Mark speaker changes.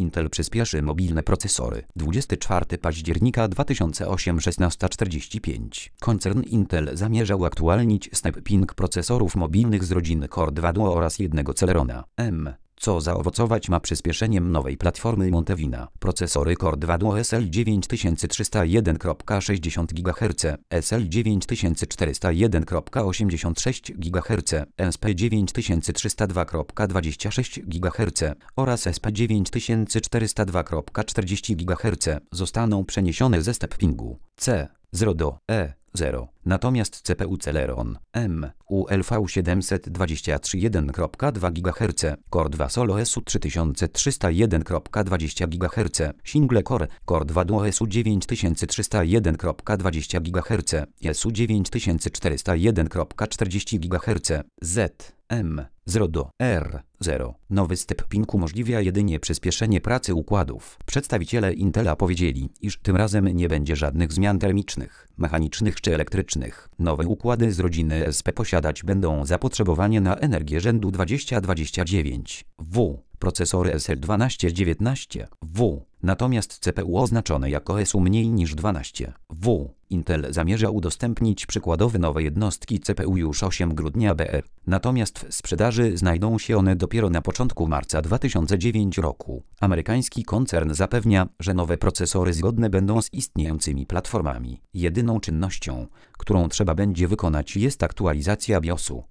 Speaker 1: Intel przyspieszy mobilne procesory. 24 października 2008 16:45. Koncern Intel zamierza uaktualnić snap-ping procesorów mobilnych z rodziny Core 2 Duo oraz jednego Celerona M, co zaowocować ma przyspieszeniem nowej platformy Montevina. Procesory Core 2 Duo SL9301.60 GHz, SL9401.86 GHz, SP9302.26 GHz oraz SP9402.40 GHz zostaną przeniesione ze snap-pingu C0 do E0. Natomiast CPU Celeron M ULV723 1.2 GHz, Core 2 Solo SU 3301.20 GHz, Single Core, Core 2 Duo SU 9301.20 GHz, SU 9401.40 GHz, Z M0 do R0. Nowy snap-ping umożliwia jedynie przyspieszenie pracy układów. Przedstawiciele Intela powiedzieli, iż tym razem nie będzie żadnych zmian termicznych, mechanicznych czy elektrycznych. Nowe układy z rodziny SP posiadać będą zapotrzebowanie na energię rzędu 20-29 W. Procesory SL12-19 W. Natomiast CPU oznaczone jako SU mniej niż 12 W. Intel zamierza udostępnić przykładowe nowe jednostki CPU już 8 grudnia BR. Natomiast w sprzedaży znajdą się one dopiero na początku marca 2009 roku. Amerykański koncern zapewnia, że nowe procesory zgodne będą z istniejącymi platformami. Jedyną czynnością, którą trzeba będzie wykonać, jest aktualizacja BIOSu.